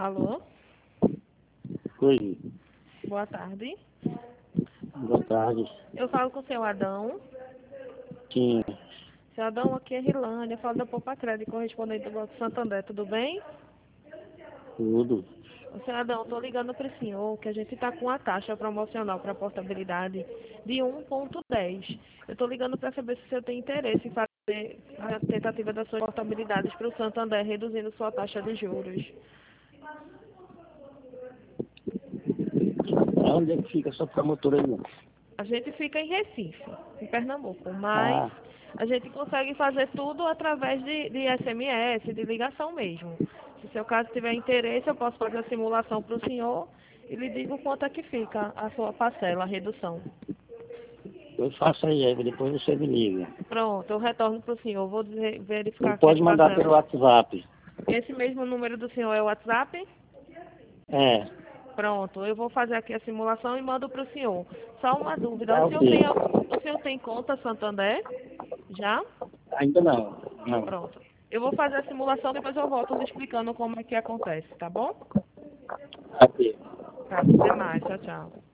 Alô? Oi, Boa tarde. boa tarde. Eu falo com o seu Adão. Sim, Seu Adão, aqui é Rilândia. Eu falo da Poupa Crédito, correspondente do Banco Santander. Tudo bem? tudo. O seu Adão, estou ligando para o senhor que a gente está com a taxa promocional para portabilidade de 1,10. Eu estou ligando para saber se o senhor tem interesse em fazer a tentativa das suas portabilidades para o Santander, reduzindo sua taxa de juros. Onde é que fica essa promotora aí? A gente fica em Recife, em Pernambuco, mas Ah, a gente consegue fazer tudo através de SMS, de ligação mesmo. Se seu caso tiver interesse, eu posso fazer a simulação para o senhor e lhe digo quanto é que fica a sua parcela, a redução. eu faço aí, depois você me liga. Pronto, eu retorno para o senhor. Vou verificar Ou aqui a pode mandar pelo parcela. WhatsApp. Esse mesmo número do senhor é o WhatsApp? É, Pronto, eu vou fazer aqui a simulação e mando para o senhor. Só uma dúvida, tá ok. o senhor tem conta Santander? Já? Ainda não, não. Pronto. Eu vou fazer a simulação, depois eu volto lhe explicando como é que acontece, tá bom? Ok. Tá, até mais. Tchau, tchau.